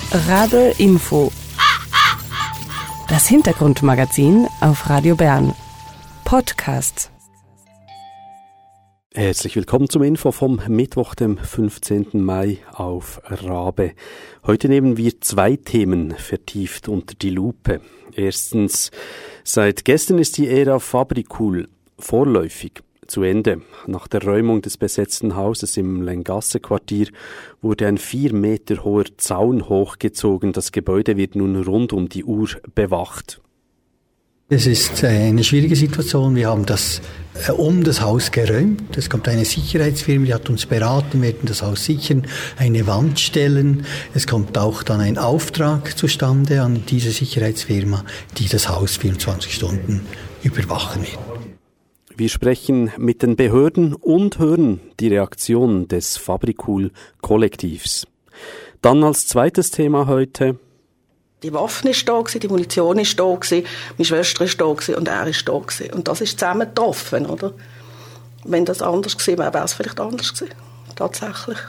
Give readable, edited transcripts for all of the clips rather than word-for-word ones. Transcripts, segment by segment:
Rabe Info. Das Hintergrundmagazin auf Radio Bern. Podcast. Herzlich willkommen zum Info vom Mittwoch, dem 15. Mai auf Rabe. Heute nehmen wir zwei Themen vertieft unter die Lupe. Erstens, seit gestern ist die Ära Fabrikul vorläufig zu Ende. Nach der Räumung des besetzten Hauses im Lengasse-Quartier wurde ein 4 Meter hoher Zaun hochgezogen. Das Gebäude wird nun rund um die Uhr bewacht. Es ist eine schwierige Situation. Wir haben das Haus geräumt. Es kommt eine Sicherheitsfirma, die hat uns beraten, wir werden das Haus sichern, eine Wand stellen. Es kommt auch dann ein Auftrag zustande an diese Sicherheitsfirma, die das Haus 24 Stunden überwachen wird. Wir sprechen mit den Behörden und hören die Reaktion des Fabrikul-Kollektivs. Dann als zweites Thema heute: Die Waffe war da, die Munition war da, meine Schwester war da und er war da. Und das ist zusammen getroffen, oder? Wenn das anders gewesen wäre, wäre es vielleicht anders gewesen. Tatsächlich.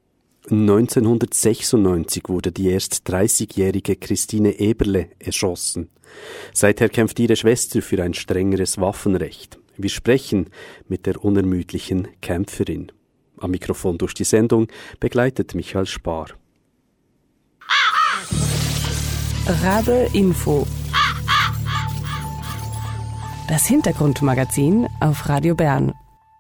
1996 wurde die erst 30-jährige Christine Eberle erschossen. Seither kämpft ihre Schwester für ein strengeres Waffenrecht. Wir sprechen mit der unermüdlichen Kämpferin. Am Mikrofon durch die Sendung begleitet Michael Spar. Rabe Info. Das Hintergrundmagazin auf Radio Bern.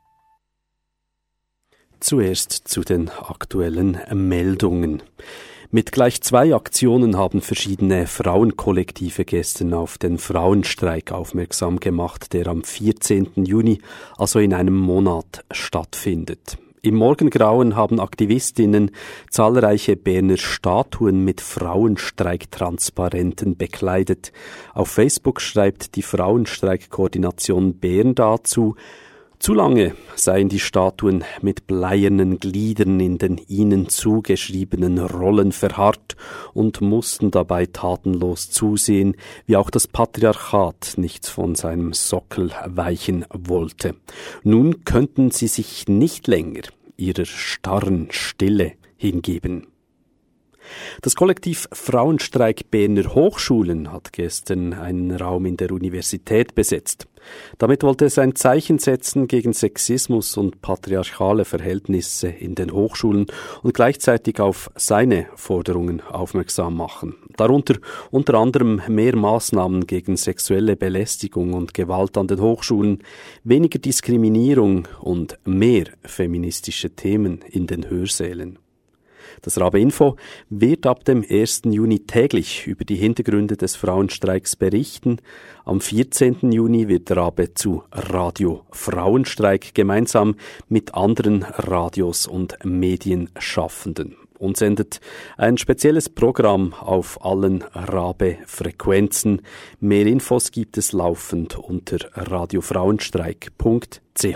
Zuerst zu den aktuellen Meldungen. Mit gleich 2 Aktionen haben verschiedene Frauenkollektive gestern auf den Frauenstreik aufmerksam gemacht, der am 14. Juni, also in einem Monat, stattfindet. Im Morgengrauen haben Aktivistinnen zahlreiche Berner Statuen mit Frauenstreiktransparenten bekleidet. Auf Facebook schreibt die Frauenstreikkoordination Bern dazu: Zu lange seien die Statuen mit bleiernen Gliedern in den ihnen zugeschriebenen Rollen verharrt und mussten dabei tatenlos zusehen, wie auch das Patriarchat nicht von seinem Sockel weichen wollte. Nun könnten sie sich nicht länger ihrer starren Stille hingeben. Das Kollektiv Frauenstreik Berner Hochschulen hat gestern einen Raum in der Universität besetzt. Damit wollte es ein Zeichen setzen gegen Sexismus und patriarchale Verhältnisse in den Hochschulen und gleichzeitig auf seine Forderungen aufmerksam machen. Darunter unter anderem mehr Maßnahmen gegen sexuelle Belästigung und Gewalt an den Hochschulen, weniger Diskriminierung und mehr feministische Themen in den Hörsälen. Das Rabe Info wird ab dem 1. Juni täglich über die Hintergründe des Frauenstreiks berichten. Am 14. Juni wird Rabe zu Radio Frauenstreik gemeinsam mit anderen Radios und Medienschaffenden und sendet ein spezielles Programm auf allen Rabe-Frequenzen. Mehr Infos gibt es laufend unter radiofrauenstreik.ch.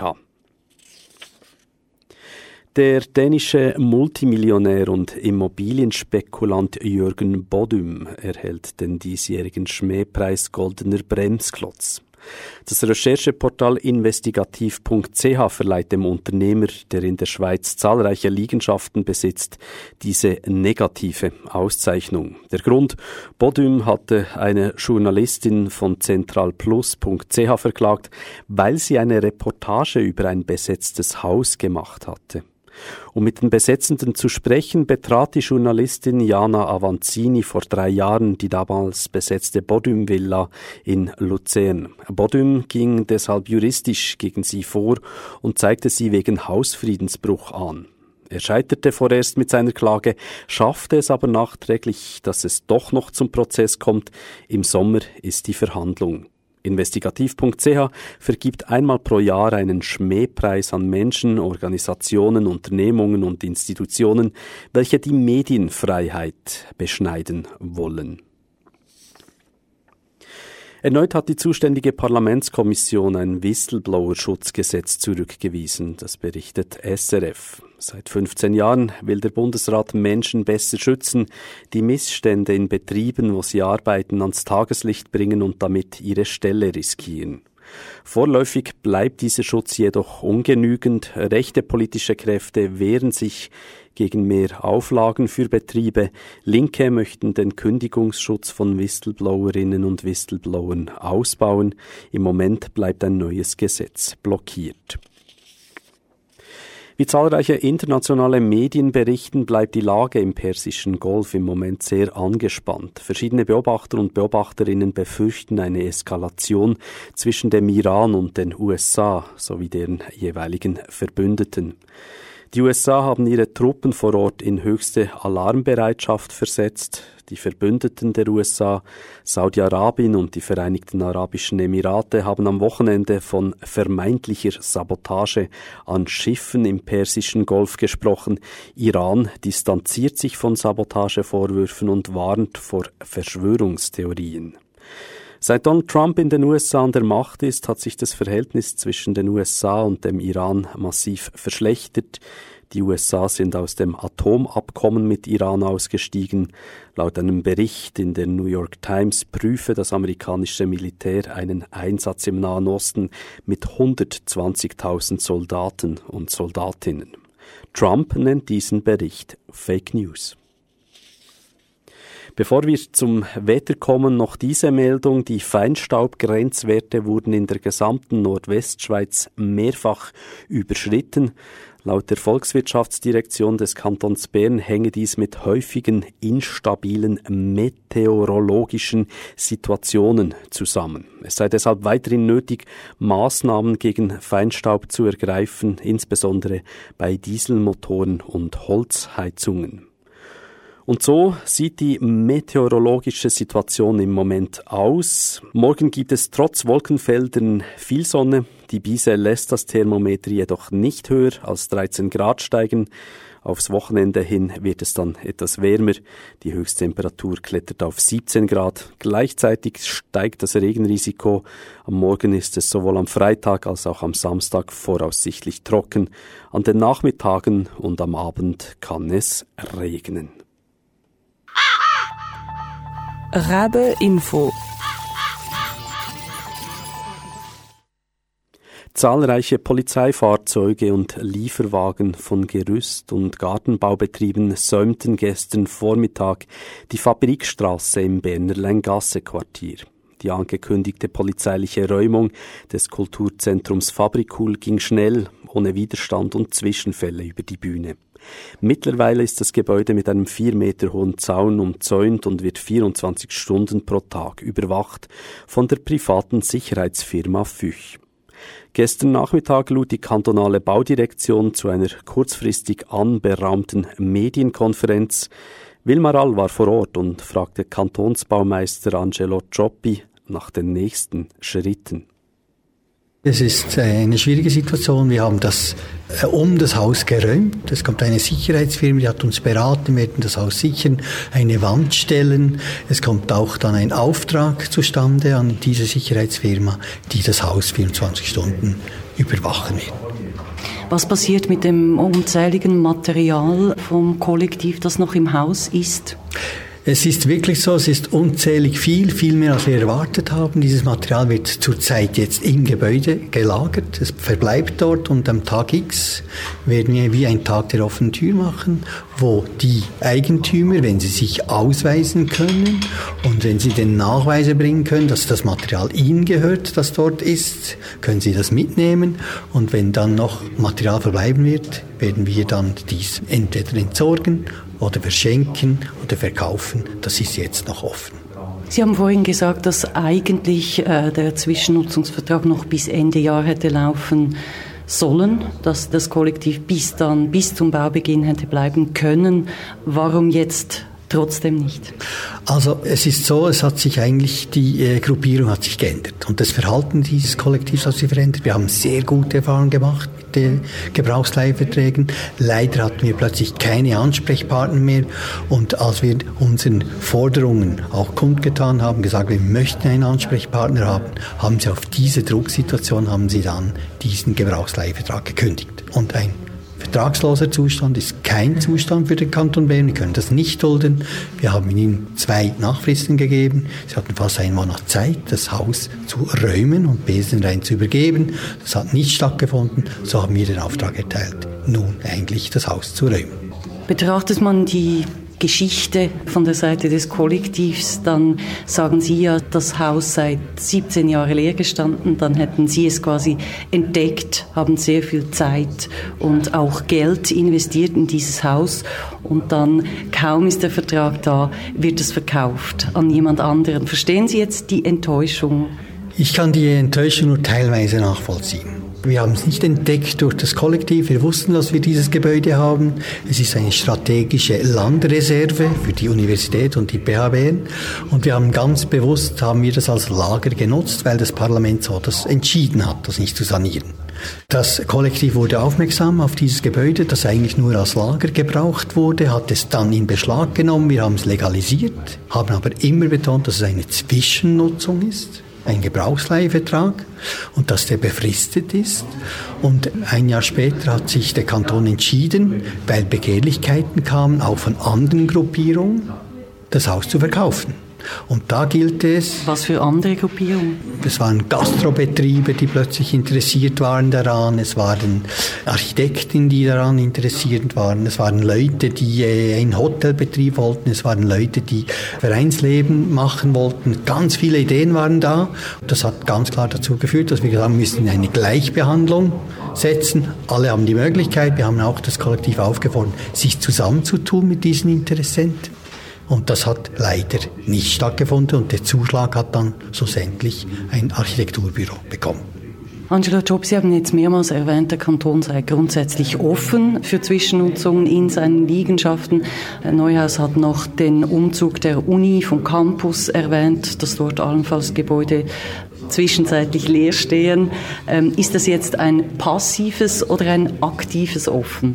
Der dänische Multimillionär und Immobilienspekulant Jürgen Bodum erhält den diesjährigen Schmähpreis Goldener Bremsklotz. Das Rechercheportal investigativ.ch verleiht dem Unternehmer, der in der Schweiz zahlreiche Liegenschaften besitzt, diese negative Auszeichnung. Der Grund: Bodum hatte eine Journalistin von zentralplus.ch verklagt, weil sie eine Reportage über ein besetztes Haus gemacht hatte. Um mit den Besetzenden zu sprechen, betrat die Journalistin Jana Avanzini vor 3 Jahren die damals besetzte Bodum-Villa in Luzern. Bodum ging deshalb juristisch gegen sie vor und zeigte sie wegen Hausfriedensbruch an. Er scheiterte vorerst mit seiner Klage, schaffte es aber nachträglich, dass es doch noch zum Prozess kommt. Im Sommer ist die Verhandlung. Investigativ.ch vergibt einmal pro Jahr einen Schmähpreis an Menschen, Organisationen, Unternehmungen und Institutionen, welche die Medienfreiheit beschneiden wollen. Erneut hat die zuständige Parlamentskommission ein Whistleblower-Schutzgesetz zurückgewiesen, das berichtet SRF. Seit 15 Jahren will der Bundesrat Menschen besser schützen, die Missstände in Betrieben, wo sie arbeiten, ans Tageslicht bringen und damit ihre Stelle riskieren. Vorläufig bleibt dieser Schutz jedoch ungenügend. Rechte politische Kräfte wehren sich gegen mehr Auflagen für Betriebe. Linke möchten den Kündigungsschutz von Whistleblowerinnen und Whistleblowern ausbauen. Im Moment bleibt ein neues Gesetz blockiert. Wie zahlreiche internationale Medien berichten, bleibt die Lage im Persischen Golf im Moment sehr angespannt. Verschiedene Beobachter und Beobachterinnen befürchten eine Eskalation zwischen dem Iran und den USA sowie deren jeweiligen Verbündeten. Die USA haben ihre Truppen vor Ort in höchste Alarmbereitschaft versetzt. Die Verbündeten der USA, Saudi-Arabien und die Vereinigten Arabischen Emirate haben am Wochenende von vermeintlicher Sabotage an Schiffen im Persischen Golf gesprochen. Iran distanziert sich von Sabotagevorwürfen und warnt vor Verschwörungstheorien. Seit Donald Trump in den USA an der Macht ist, hat sich das Verhältnis zwischen den USA und dem Iran massiv verschlechtert. Die USA sind aus dem Atomabkommen mit Iran ausgestiegen. Laut einem Bericht in der New York Times prüfe das amerikanische Militär einen Einsatz im Nahen Osten mit 120.000 Soldaten und Soldatinnen. Trump nennt diesen Bericht Fake News. Bevor wir zum Wetter kommen, noch diese Meldung. Die Feinstaubgrenzwerte wurden in der gesamten Nordwestschweiz mehrfach überschritten. Laut der Volkswirtschaftsdirektion des Kantons Bern hänge dies mit häufigen instabilen meteorologischen Situationen zusammen. Es sei deshalb weiterhin nötig, Maßnahmen gegen Feinstaub zu ergreifen, insbesondere bei Dieselmotoren und Holzheizungen. Und so sieht die meteorologische Situation im Moment aus. Morgen gibt es trotz Wolkenfeldern viel Sonne. Die Bise lässt das Thermometer jedoch nicht höher als 13 Grad steigen. Aufs Wochenende hin wird es dann etwas wärmer. Die Höchsttemperatur klettert auf 17 Grad. Gleichzeitig steigt das Regenrisiko. Am Morgen ist es sowohl am Freitag als auch am Samstag voraussichtlich trocken. An den Nachmittagen und am Abend kann es regnen. Rabe Info. Zahlreiche Polizeifahrzeuge und Lieferwagen von Gerüst- und Gartenbaubetrieben säumten gestern Vormittag die Fabrikstraße im Berner Länggasse-Quartier. Die angekündigte polizeiliche Räumung des Kulturzentrums Fabrikul ging schnell, ohne Widerstand und Zwischenfälle über die Bühne. Mittlerweile ist das Gebäude mit einem 4 Meter hohen Zaun umzäunt und wird 24 Stunden pro Tag überwacht von der privaten Sicherheitsfirma Füch. Gestern Nachmittag lud die kantonale Baudirektion zu einer kurzfristig anberaumten Medienkonferenz. Wilmar All war vor Ort und fragte Kantonsbaumeister Angelo Cioppi nach den nächsten Schritten. Es ist eine schwierige Situation. Wir haben das Haus geräumt. Es kommt eine Sicherheitsfirma, die hat uns beraten, wir werden das Haus sichern, eine Wand stellen. Es kommt auch dann ein Auftrag zustande an diese Sicherheitsfirma, die das Haus 24 Stunden überwachen wird. Was passiert mit dem unzähligen Material vom Kollektiv, das noch im Haus ist? Es ist wirklich so, es ist unzählig viel mehr als wir erwartet haben. Dieses Material wird zurzeit jetzt im Gebäude gelagert. Es verbleibt dort und am Tag X werden wir wie ein Tag der offenen Tür machen, wo die Eigentümer, wenn sie sich ausweisen können und wenn sie den Nachweis bringen können, dass das Material ihnen gehört, das dort ist, können sie das mitnehmen. Und wenn dann noch Material verbleiben wird, werden wir dann dies entweder entsorgen oder verschenken oder verkaufen. Das ist jetzt noch offen. Sie haben vorhin gesagt, dass eigentlich der Zwischennutzungsvertrag noch bis Ende Jahr hätte laufen sollen, dass das Kollektiv bis zum Baubeginn hätte bleiben können. Warum jetzt trotzdem nicht? Also es ist so, es hat sich eigentlich, die Gruppierung hat sich geändert und das Verhalten dieses Kollektivs hat sich verändert. Wir haben sehr gute Erfahrungen gemacht mit den Gebrauchsleihverträgen. Leider hatten wir plötzlich keine Ansprechpartner mehr und als wir unseren Forderungen auch kundgetan haben, gesagt, wir möchten einen Ansprechpartner haben sie auf diese Drucksituation, haben sie dann diesen Gebrauchsleihvertrag gekündigt und ein vertragsloser Zustand ist kein Zustand für den Kanton Bern. Wir können das nicht dulden. Wir haben ihnen 2 Nachfristen gegeben. Sie hatten fast einen Monat Zeit, das Haus zu räumen und besenrein zu übergeben. Das hat nicht stattgefunden. So haben wir den Auftrag erteilt, nun eigentlich das Haus zu räumen. Betrachtet man die Geschichte von der Seite des Kollektivs, dann sagen Sie ja, das Haus sei 17 Jahre leer gestanden, dann hätten Sie es quasi entdeckt, haben sehr viel Zeit und auch Geld investiert in dieses Haus und dann, kaum ist der Vertrag da, wird es verkauft an jemand anderen. Verstehen Sie jetzt die Enttäuschung? Ich kann die Enttäuschung nur teilweise nachvollziehen. Wir haben es nicht entdeckt durch das Kollektiv. Wir wussten, dass wir dieses Gebäude haben. Es ist eine strategische Landreserve für die Universität und die PH Bern. Und wir haben ganz bewusst, haben wir das als Lager genutzt, weil das Parlament so das entschieden hat, das nicht zu sanieren. Das Kollektiv wurde aufmerksam auf dieses Gebäude, das eigentlich nur als Lager gebraucht wurde, hat es dann in Beschlag genommen. Wir haben es legalisiert, haben aber immer betont, dass es eine Zwischennutzung ist. Ein Gebrauchsleihvertrag und dass der befristet ist. Und ein Jahr später hat sich der Kanton entschieden, weil Begehrlichkeiten kamen, auch von anderen Gruppierungen, das Haus zu verkaufen. Und da gilt es... Was für andere Gruppierungen? Es waren Gastrobetriebe, die plötzlich interessiert waren daran. Es waren Architekten, die daran interessiert waren. Es waren Leute, die einen Hotelbetrieb wollten. Es waren Leute, die Vereinsleben machen wollten. Ganz viele Ideen waren da. Das hat ganz klar dazu geführt, dass wir gesagt haben, wir müssen eine Gleichbehandlung setzen. Alle haben die Möglichkeit. Wir haben auch das Kollektiv aufgefordert, sich zusammenzutun mit diesen Interessenten. Und das hat leider nicht stattgefunden und der Zuschlag hat dann schlussendlich ein Architekturbüro bekommen. Angela Job, Sie haben jetzt mehrmals erwähnt, der Kanton sei grundsätzlich offen für Zwischennutzungen in seinen Liegenschaften. Neuhaus hat noch den Umzug der Uni vom Campus erwähnt, dass dort allenfalls Gebäude zwischenzeitlich leer stehen. Ist das jetzt ein passives oder ein aktives Offen?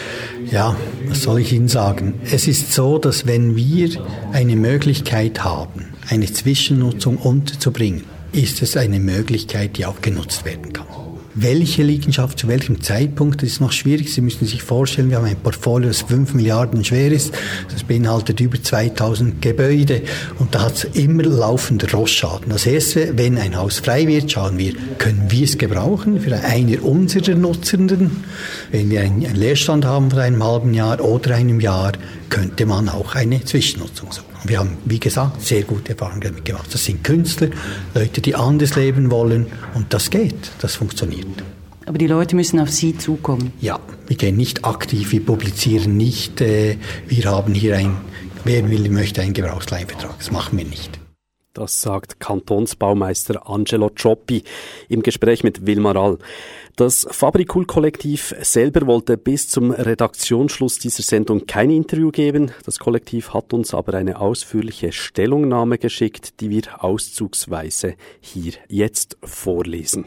Ja, was soll ich Ihnen sagen? Es ist so, dass wenn wir eine Möglichkeit haben, eine Zwischennutzung unterzubringen, ist es eine Möglichkeit, die auch genutzt werden kann. Welche Liegenschaft zu welchem Zeitpunkt, das ist noch schwierig. Sie müssen sich vorstellen, wir haben ein Portfolio, das 5 Milliarden schwer ist. Das beinhaltet über 2000 Gebäude und da hat es immer laufender Rostschaden. Das Erste, wenn ein Haus frei wird, schauen wir, können wir es gebrauchen für einer unserer Nutzenden. Wenn wir einen Leerstand haben von einem halben Jahr oder einem Jahr, könnte man auch eine Zwischennutzung suchen. Wir haben, wie gesagt, sehr gute Erfahrungen damit gemacht. Das sind Künstler, Leute, die anders leben wollen und das geht, das funktioniert. Aber die Leute müssen auf Sie zukommen? Ja, wir gehen nicht aktiv, wir publizieren nicht, wir haben hier wer will, möchte einen Gebrauchsleihvertrag. Das machen wir nicht. Das sagt Kantonsbaumeister Angelo Cioppi im Gespräch mit Wilmar All. Das Fabrikul-Kollektiv selber wollte bis zum Redaktionsschluss dieser Sendung kein Interview geben. Das Kollektiv hat uns aber eine ausführliche Stellungnahme geschickt, die wir auszugsweise hier jetzt vorlesen.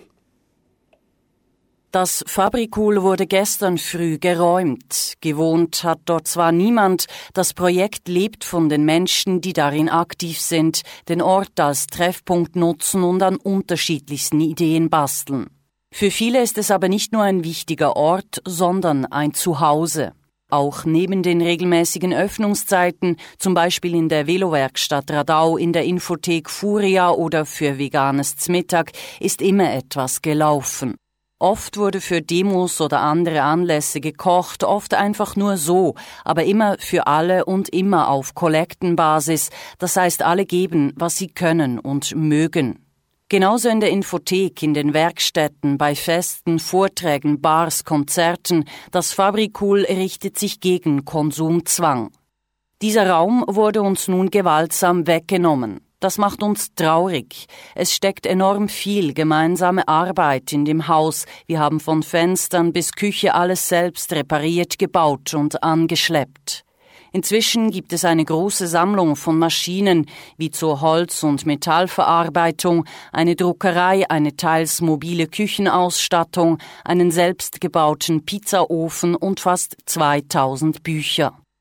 Das Fabrikul wurde gestern früh geräumt. Gewohnt hat dort zwar niemand, das Projekt lebt von den Menschen, die darin aktiv sind, den Ort als Treffpunkt nutzen und an unterschiedlichsten Ideen basteln. Für viele ist es aber nicht nur ein wichtiger Ort, sondern ein Zuhause. Auch neben den regelmäßigen Öffnungszeiten, zum Beispiel in der Velowerkstatt Radau, in der Infothek Furia oder für veganes Zmittag, ist immer etwas gelaufen. Oft wurde für Demos oder andere Anlässe gekocht, oft einfach nur so, aber immer für alle und immer auf Kollektenbasis, das heißt, alle geben, was sie können und mögen. Genauso in der Infothek, in den Werkstätten, bei Festen, Vorträgen, Bars, Konzerten. Das Fabrikul richtet sich gegen Konsumzwang. Dieser Raum wurde uns nun gewaltsam weggenommen. Das macht uns traurig. Es steckt enorm viel gemeinsame Arbeit in dem Haus. Wir haben von Fenstern bis Küche alles selbst repariert, gebaut und angeschleppt. Inzwischen gibt es eine große Sammlung von Maschinen, wie zur Holz- und Metallverarbeitung, eine Druckerei, eine teils mobile Küchenausstattung, einen selbstgebauten Pizzaofen und fast 2000 Bücher.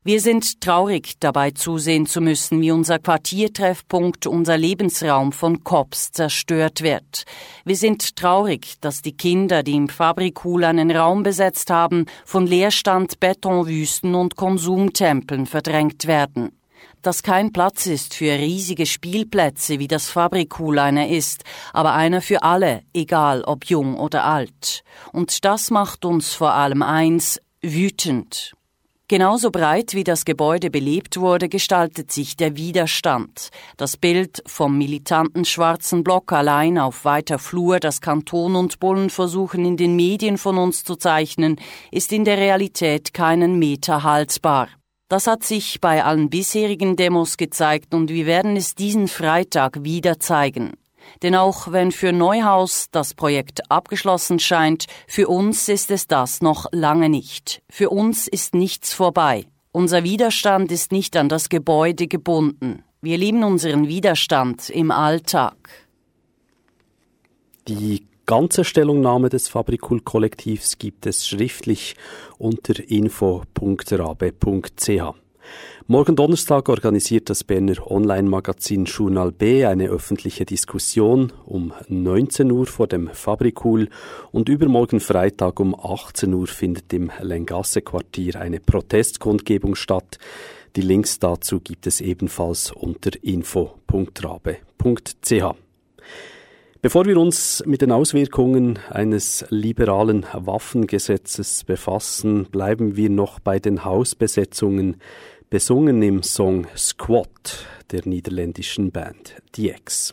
Wir sind traurig, dabei zusehen zu müssen, wie unser Quartiertreffpunkt, unser Lebensraum von Cops zerstört wird. Wir sind traurig, dass die Kinder, die im Fabrikul einen Raum besetzt haben, von Leerstand, Betonwüsten und Konsumtempeln verdrängt werden. Dass kein Platz ist für riesige Spielplätze, wie das Fabrikul einer ist, aber einer für alle, egal ob jung oder alt. Und das macht uns vor allem eins: wütend. Genauso breit wie das Gebäude belebt wurde, gestaltet sich der Widerstand. Das Bild vom militanten schwarzen Block allein auf weiter Flur, das Kanton und Bullen versuchen in den Medien von uns zu zeichnen, ist in der Realität keinen Meter haltbar. Das hat sich bei allen bisherigen Demos gezeigt und wir werden es diesen Freitag wieder zeigen. Denn auch wenn für Neuhaus das Projekt abgeschlossen scheint, für uns ist es das noch lange nicht. Für uns ist nichts vorbei. Unser Widerstand ist nicht an das Gebäude gebunden. Wir leben unseren Widerstand im Alltag. Die ganze Stellungnahme des Fabrikul-Kollektivs gibt es schriftlich unter info.rabe.ch. Morgen Donnerstag organisiert das Berner Online-Magazin Journal B eine öffentliche Diskussion um 19 Uhr vor dem Fabrikul und übermorgen Freitag um 18 Uhr findet im Lengasse-Quartier eine Protestkundgebung statt. Die Links dazu gibt es ebenfalls unter info.rabe.ch. Bevor wir uns mit den Auswirkungen eines liberalen Waffengesetzes befassen, bleiben wir noch bei den Hausbesetzungen, besungen im Song Squat der niederländischen Band The X.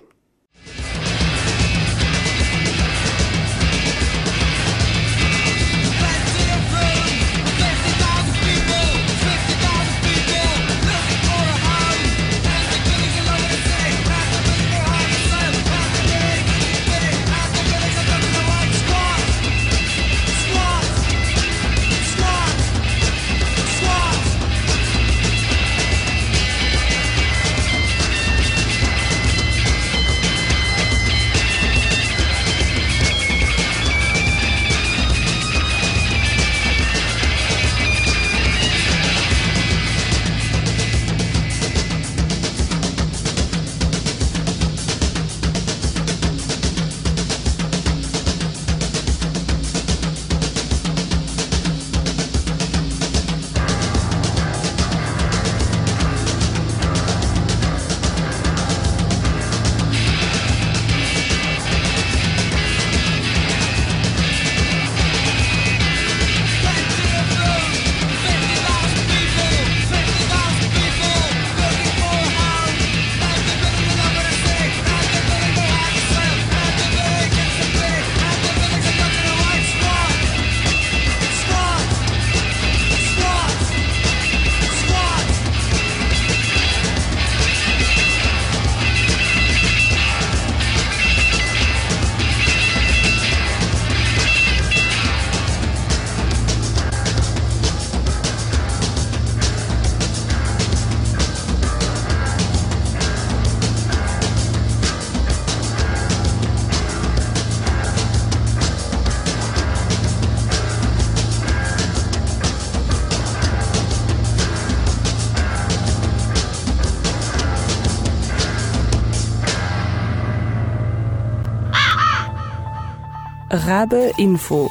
Rabe Info.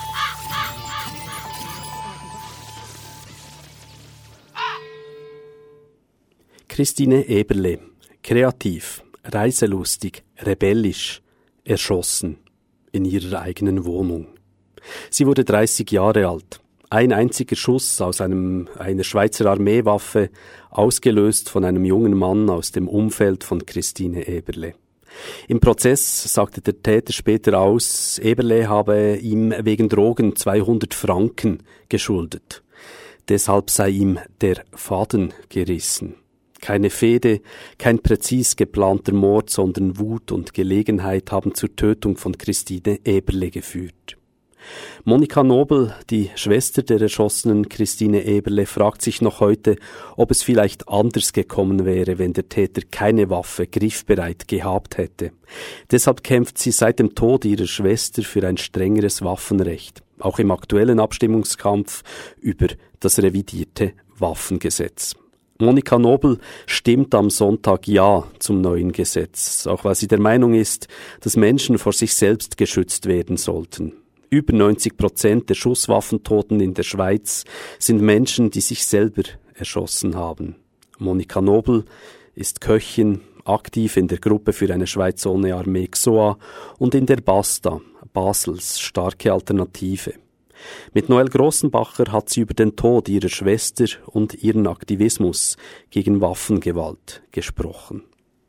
Christine Eberle. Kreativ, reiselustig, rebellisch, erschossen in ihrer eigenen Wohnung. Sie wurde 30 Jahre alt. Ein einziger Schuss aus einer Schweizer Armeewaffe, ausgelöst von einem jungen Mann aus dem Umfeld von Christine Eberle. Im Prozess sagte der Täter später aus, Eberle habe ihm wegen Drogen 200 Franken geschuldet. Deshalb sei ihm der Faden gerissen. Keine Fehde, kein präzis geplanter Mord, sondern Wut und Gelegenheit haben zur Tötung von Christine Eberle geführt. Monika Nobel, die Schwester der erschossenen Christine Eberle, fragt sich noch heute, ob es vielleicht anders gekommen wäre, wenn der Täter keine Waffe griffbereit gehabt hätte. Deshalb kämpft sie seit dem Tod ihrer Schwester für ein strengeres Waffenrecht, auch im aktuellen Abstimmungskampf über das revidierte Waffengesetz. Monika Nobel stimmt am Sonntag Ja zum neuen Gesetz, auch weil sie der Meinung ist, dass Menschen vor sich selbst geschützt werden sollten. Über 90% der Schusswaffentoten in der Schweiz sind Menschen, die sich selber erschossen haben. Monika Nobel ist Köchin, aktiv in der Gruppe für eine Schweiz ohne Armee XOA und in der BASTA, Basels starke Alternative. Mit Noel Grossenbacher hat sie über den Tod ihrer Schwester und ihren Aktivismus gegen Waffengewalt gesprochen.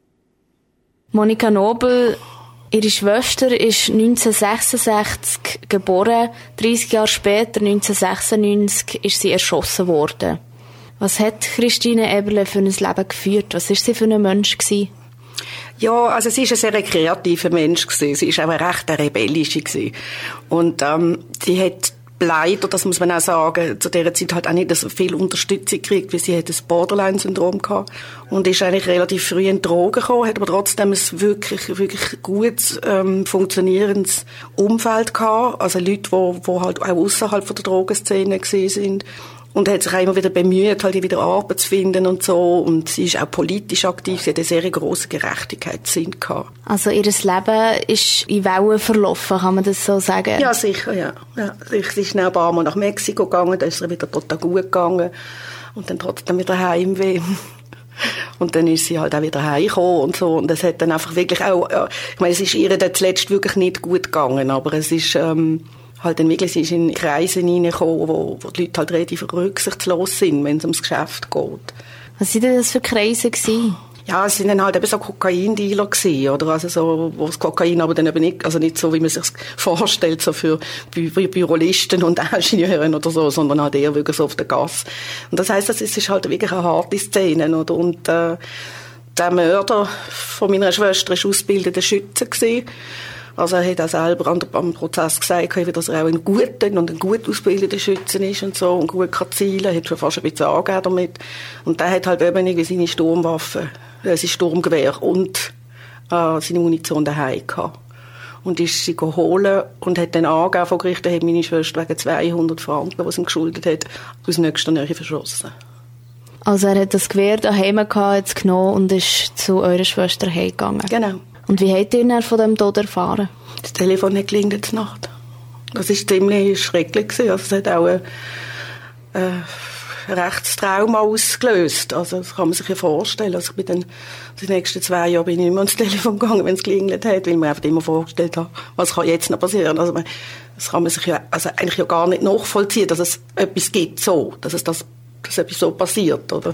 Monika Nobel, ihre Schwester, ist 1966 geboren. 30 Jahre später, 1996, ist sie erschossen worden. Was hat Christine Eberle für ein Leben geführt? Was war sie für ein Mensch gewesen? Ja, also sie ist ein sehr kreativer Mensch gewesen. Sie ist auch eine recht rebellische gewesen. Und sie hat leider, das muss man auch sagen, zu dieser Zeit halt auch nicht so viel Unterstützung gekriegt, weil sie hat das Borderline-Syndrom gehabt und ist eigentlich relativ früh in Drogen gekommen, hat aber trotzdem ein wirklich gut funktionierendes Umfeld gehabt, also Leute, die halt auch außerhalb von der Drogenszene gewesen sind. Und hat sich auch immer wieder bemüht, halt wieder Arbeit zu finden und so. Und sie ist auch politisch aktiv. Sie hat einen sehr grossen Gerechtigkeitssinn gehabt. Also ihr Leben ist in Wellen verlaufen, kann man das so sagen? Ja, sicher, ja. Sie ist ein paar Mal nach Mexiko gegangen, da ist es wieder total gut gegangen. Und dann trotzdem wieder Heimweh. Und dann ist sie halt auch wieder heimgekommen und so. Und es hat dann einfach wirklich auch, ich meine, es ist ihr dann zuletzt wirklich nicht gut gegangen, aber es ist, halt dann wirklich, sie ist in Kreise hineingekommen, wo die Leute halt relativ rücksichtslos sind, wenn es ums Geschäft geht. Was waren denn das für Kreise gewesen? Ja, es sind dann halt eben so Kokaindealer gewesen, oder? Also so, wo das Kokain aber dann eben nicht, also nicht so, wie man sich vorstellt, so für Bürolisten und Ingenieure oder so, sondern halt eher wirklich so auf der Gasse. Und das heisst, es ist halt wirklich eine harte Szene, oder? Und, der Mörder von meiner Schwester war ausgebildeter Schütze gewesen. Also er hat auch selber am Prozess gesagt, dass er auch ein guter und ein gut ausgebildeter Schütze ist und so und gut kann zielen, er hat schon fast ein bisschen angegeben damit. Und der hat halt eben irgendwie seine Sturmwaffe, sein Sturmgewehr und seine Munition daheim gehabt. Und ist sie geholt und hat dann angegeben vor Gericht, er hat meine Schwester wegen 200 Franken, die sie ihm geschuldet hat, aus nächster Nähe verschossen. Also er hat das Gewehr daheim gehabt, jetzt genommen und ist zu eurer Schwester heimgegangen? Genau. Und wie habt ihr dann von dem Tod erfahren? Das Telefon hat geklingelt in der Nacht. Das war ziemlich schrecklich. Also es hat auch ein Rechtstrauma ausgelöst. Also das kann man sich ja vorstellen. Also ich bin dann die nächsten 2 Jahre bin ich nicht mehr ans Telefon gegangen, wenn es geklingelt hat, weil man einfach immer vorgestellt hat, was kann jetzt noch passieren. Also das kann man sich ja also eigentlich ja gar nicht nachvollziehen, dass es etwas gibt so, dass etwas so passiert. Oder?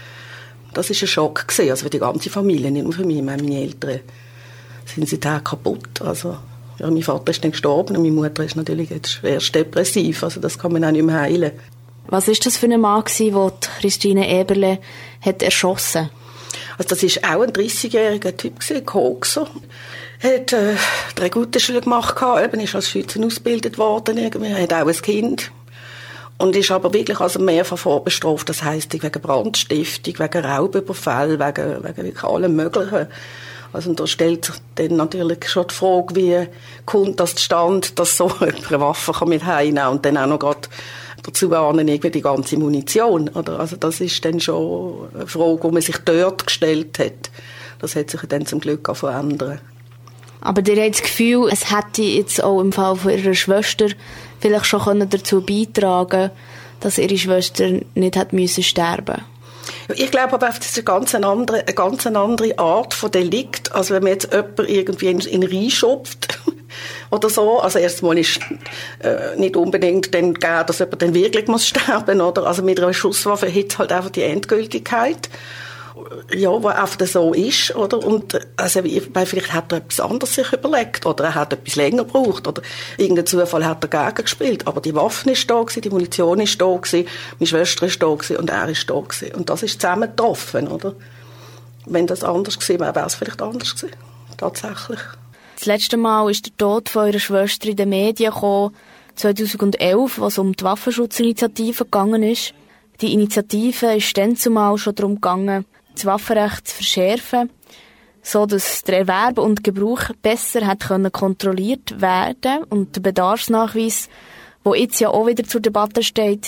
Das war ein Schock gewesen, also für die ganze Familie, nicht nur für mich, meine Eltern sind seither kaputt. Also, ja, mein Vater ist dann gestorben und meine Mutter ist natürlich jetzt schwerst depressiv. Also das kann man auch nicht mehr heilen. Was war das für ein Mann, den Christine Eberle hat erschossen? Also das war auch ein 30-jähriger Typ, ein Kokser. Er hat 3 gute Schule gemacht, eben ist als Schütze ausgebildet worden. Er hat auch ein Kind. Und ist aber wirklich also mehrfach vorbestraft. Das heisst, wegen Brandstiftung, wegen Raubüberfall, wegen wirklich allem Möglichen. Also, und da stellt sich dann natürlich schon die Frage, wie kommt das zustande, dass so jemand eine Waffe mit heimnehmen kann und dann auch noch gerade dazu ahnen, irgendwie die ganze Munition, oder? Also, das ist dann schon eine Frage, die man sich dort gestellt hat. Das hat sich dann zum Glück auch verändert. Aber ihr habt das Gefühl, es hätte jetzt auch im Fall von ihrer Schwester vielleicht schon dazu beitragen können, dass ihre Schwester nicht hat müssen sterben. Ich glaube aber, das ist eine ganz andere Art von Delikt, als wenn man jetzt jemanden irgendwie in reinschupft oder so. Also erstmal ist nicht unbedingt dann gegeben, dass jemand dann wirklich muss sterben, oder? Also mit einer Schusswaffe hat es halt einfach die Endgültigkeit. Ja, wo einfach so ist, oder? Und, also, vielleicht hat er etwas anderes sich überlegt, oder er hat etwas länger gebraucht, oder irgendein Zufall hat er dagegen gespielt. Aber die Waffe ist da gewesen, die Munition ist da gewesen, meine Schwester ist da gewesen und er ist da gewesen. Und das ist zusammen getroffen, oder? Wenn das anders gewesen wäre, wäre es vielleicht anders gewesen. Tatsächlich. Das letzte Mal ist der Tod von eurer Schwester in den Medien gekommen, 2011, was um die Waffenschutzinitiative gegangen ist. Die Initiative ist dann zumal schon darum gegangen, das Waffenrecht zu verschärfen, so dass der Erwerb und Gebrauch besser hat können kontrolliert werden und der Bedarfsnachweis, wo jetzt ja auch wieder zur Debatte steht,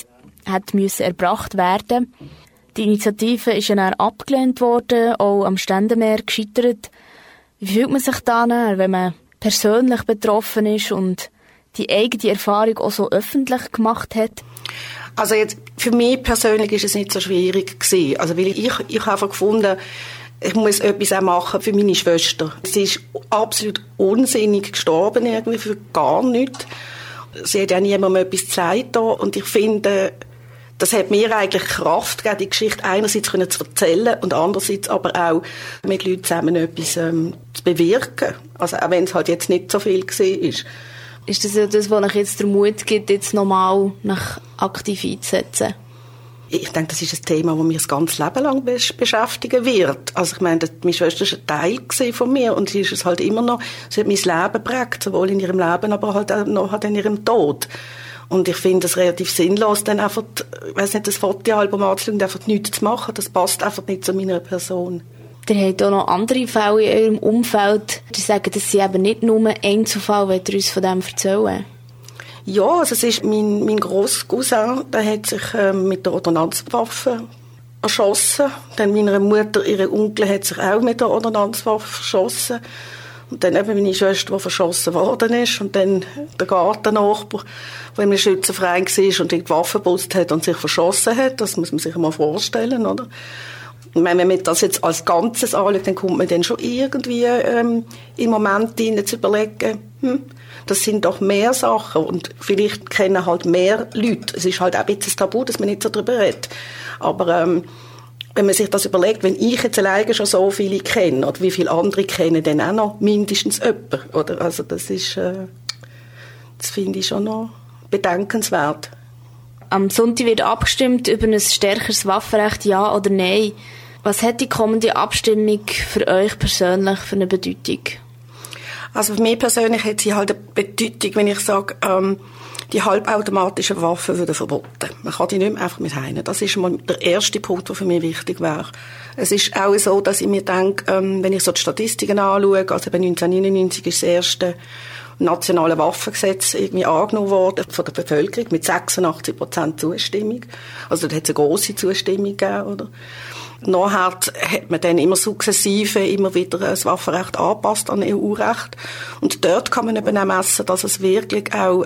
hat müssen erbracht werden. Die Initiative ist ja dann abgelehnt worden, auch am Ständemeer gescheitert. Wie fühlt man sich dann, wenn man persönlich betroffen ist und die eigene Erfahrung auch so öffentlich gemacht hat? Also jetzt, für mich persönlich ist es nicht so schwierig gewesen. Also, weil ich habe einfach gefunden, ich muss etwas auch machen für meine Schwester. Sie ist absolut unsinnig gestorben, irgendwie für gar nichts. Sie hat ja niemandem etwas gesagt. Und ich finde, das hat mir eigentlich Kraft gegeben, die Geschichte einerseits zu erzählen und andererseits aber auch mit Leuten zusammen etwas zu bewirken. Also auch wenn es halt jetzt nicht so viel war. Ist das ja das, was euch jetzt den Mut gibt, jetzt nochmal aktiv einzusetzen? Ich denke, das ist ein Thema, das mich das ganze Leben lang beschäftigen wird. Also ich meine, meine Schwester war ein Teil von mir und sie ist es halt immer noch. Sie hat mein Leben geprägt, sowohl in ihrem Leben, aber halt auch noch in ihrem Tod. Und ich finde es relativ sinnlos, dann einfach, ich weiss nicht, das Fotoalbum anzuschauen, einfach nichts zu machen. Das passt einfach nicht zu meiner Person. Ihr habt auch noch andere Fälle in eurem Umfeld, die sagen, dass sie eben nicht nur Einzelfall, wollt ihr uns von dem erzählen? Ja, also es ist mein Grosscousin, der hat sich mit der Ordonnanzwaffe erschossen. Dann meiner Mutter, ihre Onkel hat sich auch mit der Ordonnanzwaffe erschossen. Und dann eben meine Schwester, die verschossen worden ist. Und dann der Gartennachbar, der im Schützenverein war und die Waffe geputzt hat und sich verschossen hat. Das muss man sich mal vorstellen, oder? Und wenn man das jetzt als Ganzes anschaut, dann kommt man dann schon irgendwie im Moment hinein zu überlegen, das sind doch mehr Sachen und vielleicht kennen halt mehr Leute. Es ist halt auch ein bisschen tabu, dass man nicht so darüber redet. Aber wenn man sich das überlegt, wenn ich jetzt alleine schon so viele kenne, oder wie viele andere kennen, dann auch noch mindestens jemanden, oder? Also das ist, das finde ich schon noch bedenkenswert. Am Sonntag wird abgestimmt über ein stärkeres Waffenrecht, ja oder nein. Was hat die kommende Abstimmung für euch persönlich für eine Bedeutung? Also für mich persönlich hat sie halt eine Bedeutung, wenn ich sage, die halbautomatischen Waffen würden verboten. Man kann die nicht mehr einfach mit heim. Das ist mal der erste Punkt, der für mich wichtig wäre. Es ist auch so, dass ich mir denke, wenn ich so die Statistiken anschaue, also bei 1999 ist das erste nationale Waffengesetz irgendwie angenommen worden von der Bevölkerung mit 86% Zustimmung. Also da hat es eine grosse Zustimmung gegeben, oder? Nachher hat man dann immer sukzessive immer wieder das Waffenrecht angepasst an EU-Recht. Und dort kann man eben auch messen, dass es wirklich auch,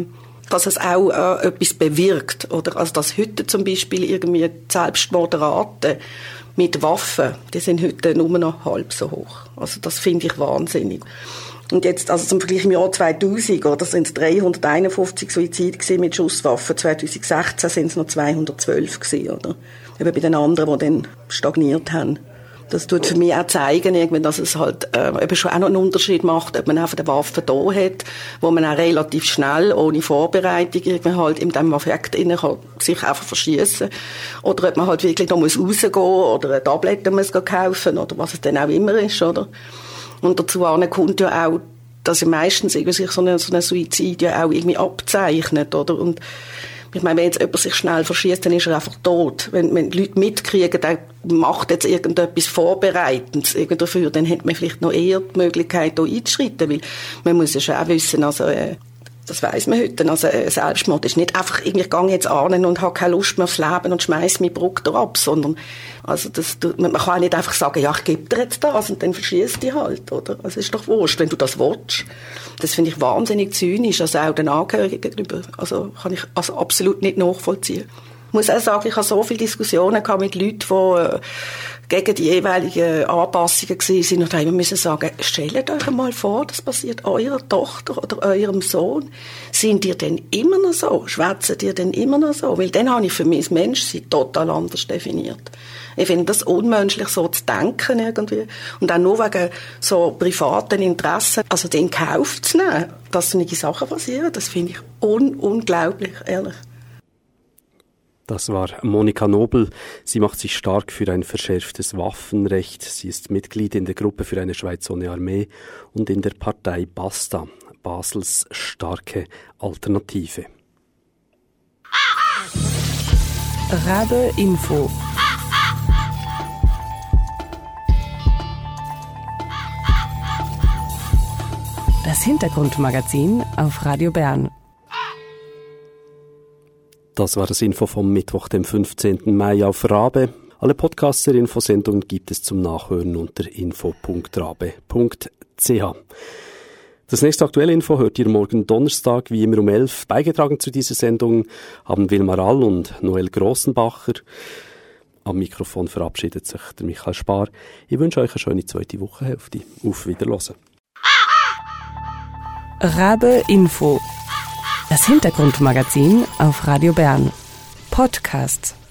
etwas bewirkt, oder? Also, dass heute zum Beispiel irgendwie die Selbstmordraten mit Waffen, die sind heute nur noch halb so hoch. Also, das finde ich wahnsinnig. Und jetzt, also zum Vergleich im Jahr 2000, oder, sind es 351 Suizide mit Schusswaffen. 2016 sind es noch 212 gewesen, oder? Eben bei den anderen, die dann stagniert haben. Das tut für mich auch zeigen, dass es halt eben schon auch noch einen Unterschied macht, ob man einfach eine Waffe da hat, wo man auch relativ schnell, ohne Vorbereitung, irgendwie halt in dem Affekt innen kann sich einfach verschießen, oder ob man halt wirklich noch rausgehen muss oder eine Tablette muss kaufen oder was es dann auch immer ist, oder? Und dazu kommt ja auch, dass ja meistens irgendwie sich so eine Suizid ja auch irgendwie abzeichnet, oder? Und ich meine, wenn jetzt jemand sich schnell verschießt, dann ist er einfach tot. Wenn die Leute mitkriegen, der macht jetzt irgendetwas Vorbereitendes dafür, dann hat man vielleicht noch eher die Möglichkeit, hier einzuschreiten. Weil man muss ja schon auch wissen, also, das weiss man heute, also Selbstmord ist nicht einfach, ich gehe jetzt an und habe keine Lust mehr aufs Leben und schmeiße meinen Bruder ab, sondern also man kann auch nicht einfach sagen, ja, ich gebe dir jetzt das und dann verschießt die halt, oder? Also ist doch wurscht, wenn du das willst. Das finde ich wahnsinnig zynisch, also auch den Angehörigen gegenüber. Also kann ich also absolut nicht nachvollziehen. Ich muss auch sagen, ich habe so viele Diskussionen gehabt mit Leuten, die gegen die jeweiligen Anpassungen waren und haben müssen sagen, stellt euch mal vor, das passiert eurer Tochter oder eurem Sohn. Sind ihr denn immer noch so? Schwätzen ihr denn immer noch so? Weil dann habe ich für mich das Menschsein total anders definiert. Ich finde das unmenschlich, so zu denken irgendwie. Und auch nur wegen so privaten Interessen, also den Kauf zu nehmen, dass solche Sachen passieren, das finde ich unglaublich, ehrlich. Das war Monika Nobel. Sie macht sich stark für ein verschärftes Waffenrecht. Sie ist Mitglied in der Gruppe für eine Schweiz ohne Armee und in der Partei Basta, Basels starke Alternative. Rabe Info. Das Hintergrundmagazin auf Radio Bern. Das war das Info vom Mittwoch, dem 15. Mai auf Rabe. Alle Podcasts der Infosendung gibt es zum Nachhören unter info.rabe.ch. Das nächste aktuelle Info hört ihr morgen Donnerstag, wie immer um 11. Beigetragen zu dieser Sendung haben Wilmar All und Noel Grossenbacher. Am Mikrofon verabschiedet sich der Michael Spar. Ich wünsche euch eine schöne zweite Wochenhälfte. Auf Wiederhören. Rabe Info. Das Hintergrundmagazin auf Radio Bern. Podcast.